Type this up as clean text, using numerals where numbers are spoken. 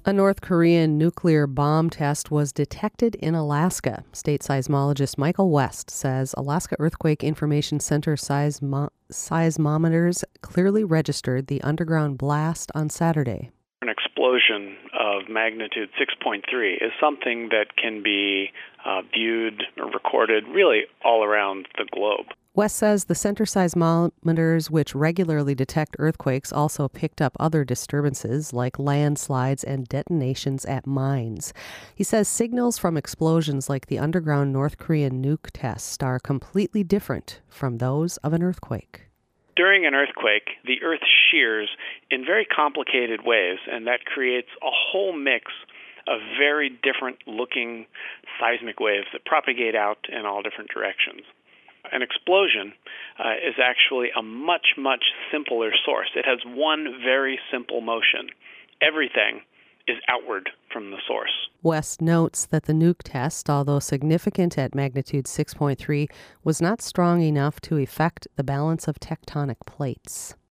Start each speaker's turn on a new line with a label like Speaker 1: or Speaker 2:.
Speaker 1: A North Korean nuclear bomb test was detected in Alaska. State seismologist Michael West says Alaska Earthquake Information Center seismometers clearly registered the underground blast on Saturday.
Speaker 2: An explosion of magnitude 6.3 is something that can be viewed or recorded really all around the globe.
Speaker 1: West says the center seismometers, which regularly detect earthquakes, also picked up other disturbances like landslides and detonations at mines. He says signals from explosions like the underground North Korean nuke test are completely different from those of an earthquake.
Speaker 2: During an earthquake, the earth shears in very complicated ways, and that creates a whole mix of very different looking seismic waves that propagate out in all different directions. An explosion is actually a much, much simpler source. It has one very simple motion. Everything is outward from the source.
Speaker 1: West notes that the nuke test, although significant at magnitude 6.3, was not strong enough to affect the balance of tectonic plates.